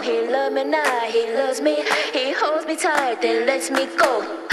He loves me now, he loves me. He holds me tight, then lets me go.